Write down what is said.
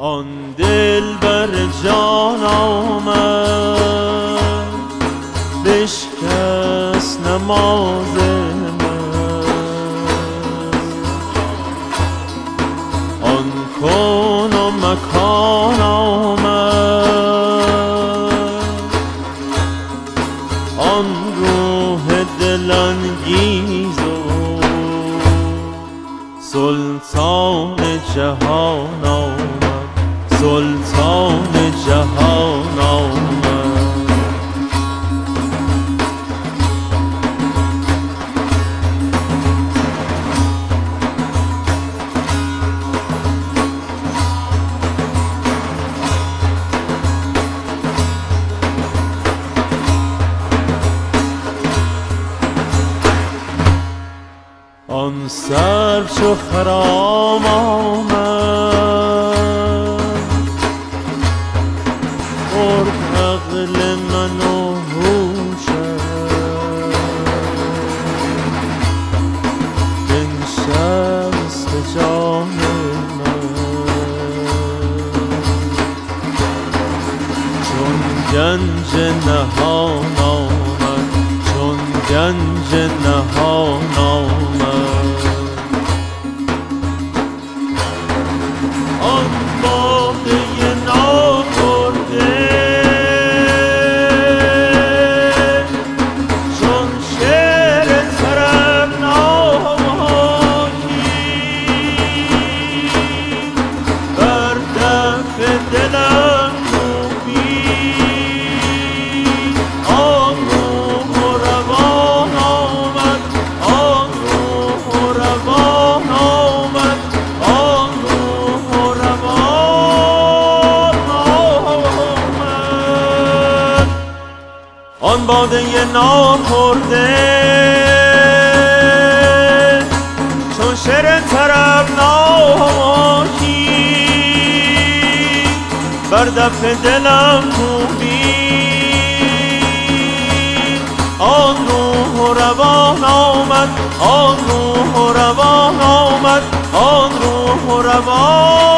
آن دل بر جان آمد بشکست نماز من. آن کون و مکان آمد آن روح دلانگیز و سلطان جهان آمد، سلطان جهان آمد. آن سر چو خرام آمد برد عقل من و هوشم، بنشست جان من چون گنج نهان آمد، چون گنج نهان آمد. آن باده ناخورده چون شعر طربناکی بر دف دلم کوبید. آن روح و روان آمد، آن روح و روان آمد، آن روح و روان آمد. آن باده ناخورده چون شعر طربناکی بر دف دلم کوبید. آن روح و روان آمد، آن روح و روان آمد، آن روح و روان